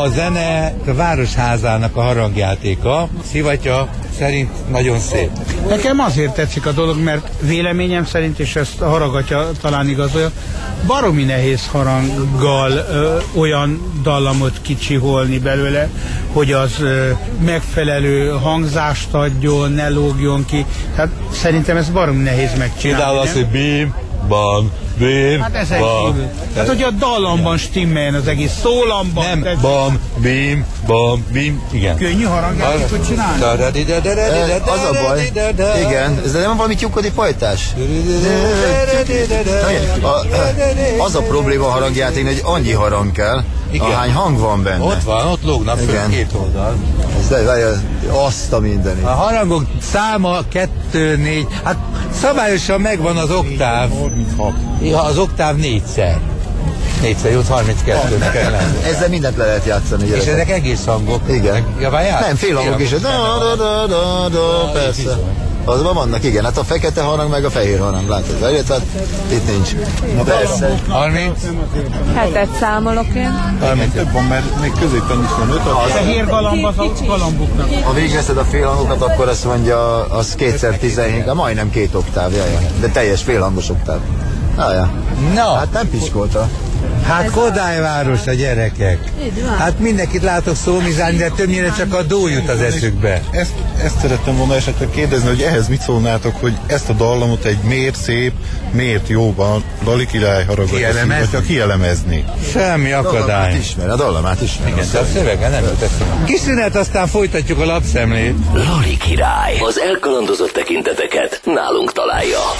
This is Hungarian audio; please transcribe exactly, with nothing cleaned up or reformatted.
A zene a Városházának a harangjátéka, szivatya szerint nagyon szép. Nekem azért tetszik a dolog, mert véleményem szerint, és ezt a haragatja talán igazolja, baromi nehéz haranggal ö, olyan dallamot kicsiholni belőle, hogy az ö, megfelelő hangzást adjon, ne lógjon ki. Tehát szerintem ez baromi nehéz megcsinálni. Például az, hogy bim, bam, bim, hát ezen bam. kívül. Hát, hogy a dallamban stimmeljen az egész szólamban. Nem, tetszik. bam, bim, bam, bim, igen. Könnyű harangjátékot csinálni? Az a baj. Igen, ez nem valami tyúkodi pajtás? Az a probléma a harangjáték, hogy annyi harang kell, igen. Ahány hang van benne. Ott van, ott lógnak föl két oldal. Ez de, várja, azt a mindenit. A harangok száma kettő, négy, hát szabályosan megvan az oktáv. harminchat. Ja, az oktáv négyszer. Négyszer jut harminckettőnek kell lenni. Ezzel mindent le lehet játszani. És gyerekek. ezek egész hangok. Igen. Ja, nem, fél hangok is. Da, da, da, da, da, persze. Azban vannak, igen, hát a fekete harang meg a fehér harang, látod, várját, hát itt nincs. Na persze. harminc. Hetet számolok én. harminc. Több van, mert még középen is van öt. A fehér galamb az a galamboknak. Ha végigveszed a fél hangokat, akkor azt mondja, az kétszer tizenhét, majd két oktáv, jaj, de teljes félhangos oktáv. Jaj, Na, hát nem piskolta. hát Kodályváros a gyerekek. Hát mindenkit látok szómizálni, de többnyire csak a dó jut az eszükbe. Ezt, ezt szerettem volna esetleg kérdezni, hogy ehhez mit szólnátok, hogy ezt a dallamot egy miért szép, miért jóban Dali király haragatja, Kielemezni? vagy kielemezni. Semmi Dallamát akadály. ismer, a dallamát ismer. Igen, de a szövege nem jut eszembe. Kis szünet, aztán folytatjuk a lapszemlét. Lali király. Az elkalandozott tekinteteket nálunk találja.